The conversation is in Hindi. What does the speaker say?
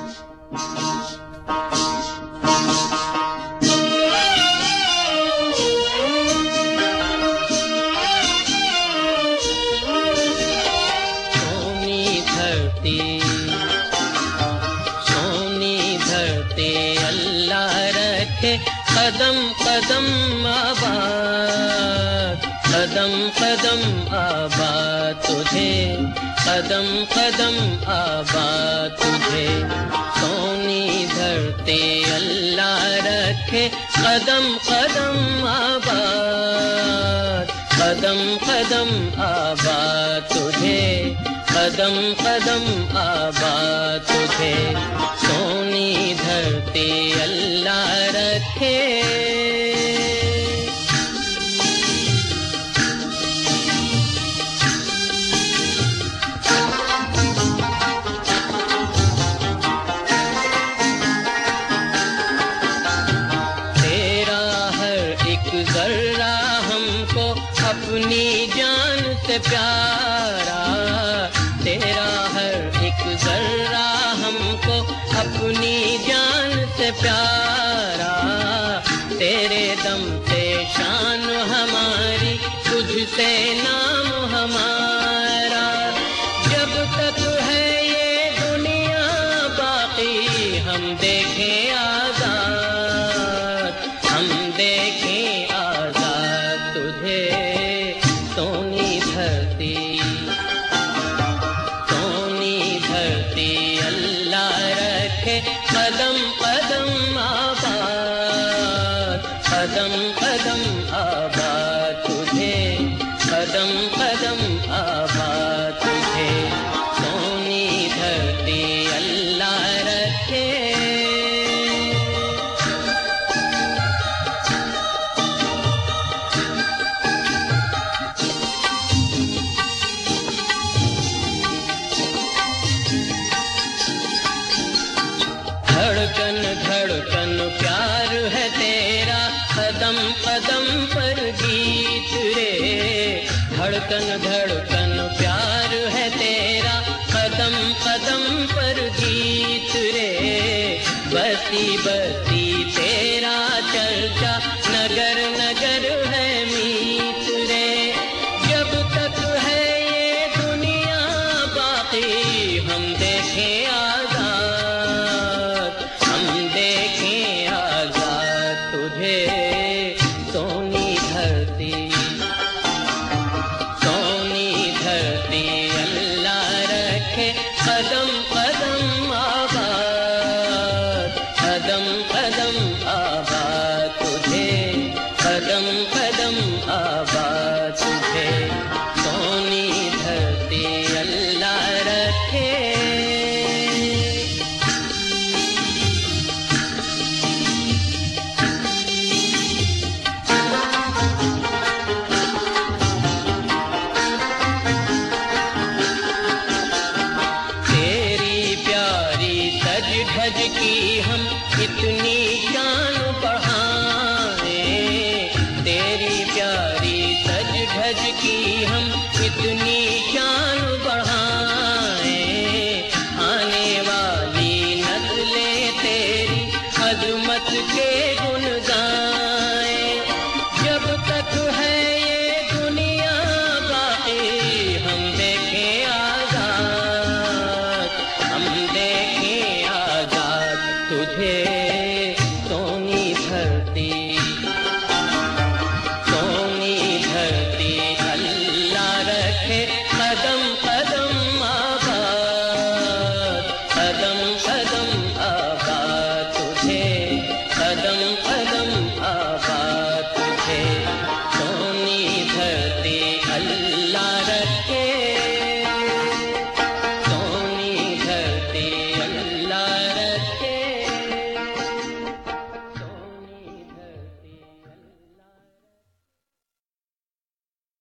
कदम कदम आबाद, कदम कदम आबाद तुझे, कदम कदम आबाद तुझे। सोनी धरती अल्लाह रखे, कदम कदम आबाद, कदम कदम आबाद तुझे, कदम कदम आबाद तुझे। सोनी धरती अल्लाह रखे। तेरा हर एक जर्रा हमको अपनी जान से प्यारा, तेरा हर एक जर्रा हमको अपनी जान से प्यारा। तेरे दम से शान हमारी, तुझसे नाम हमारा। जब तक है ये दुनिया बाकी, हम देखें आजाद, हम देखें आजाद तुझे। सोनी धरती, सोनी धरती अल्लाह रखे, कदम कदम आबाद, कदम कदम आबाद तुझे, कदम कदम आबाद तुझे। सोनी धरती अल्लाह रखे। धड़कन धड़कन प्यार है तेरा, कदम कदम पर गीत रे। धड़कन धड़कन प्यार है तेरा, कदम कदम पर गीत रे। बसी बसी तेरा चर्चा, नगर नगर है मीत रे। जब तक है ये दुनिया बाकी, हम देखें आजाद, हम देखें आजाद तुझे। सोनी धरती, सोनी धरती अल्लाह रखे, कदम